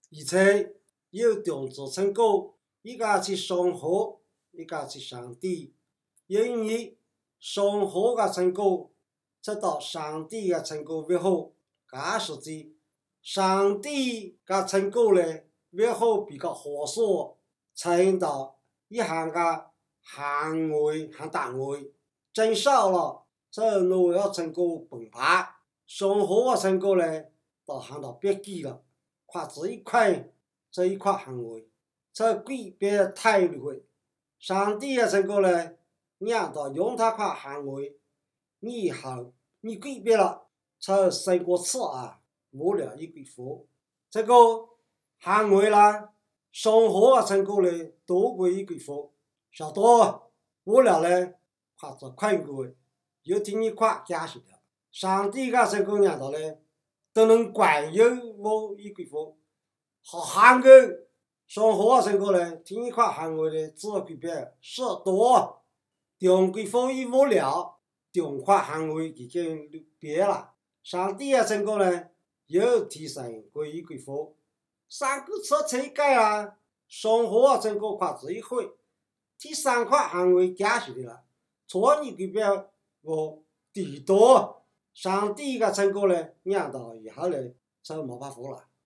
而且有两只成果，一个是上河，一个是上帝。因为上河的成果得到上帝的成果越好，这是的。上帝的成果呢，越好比较合适，称到一项的行为和单位，减少了这农业成果崩盘。上河的成果呢，就行到别记了，看这一块行为，这改变态度的。上帝的成果呢，让到用他块行为，你以后你改变了，这胜过此啊，没了一个福。这个行为呢，上河的成果呢，多过一个福。晓得，我了呢，看这看过，又听你看解释了。上帝的成果让到呢，都能管有我一个福。好行个上河的成果呢，听你看行为呢，自改变是多。中国福音无聊，中华行为已经变了。上帝的成果呢，又提升过一个福。三个车车改了，上河的成果看这一回，第三块行为解释的了。错你改变我地多，上帝的成果呢，让到以后呢，就没办法了。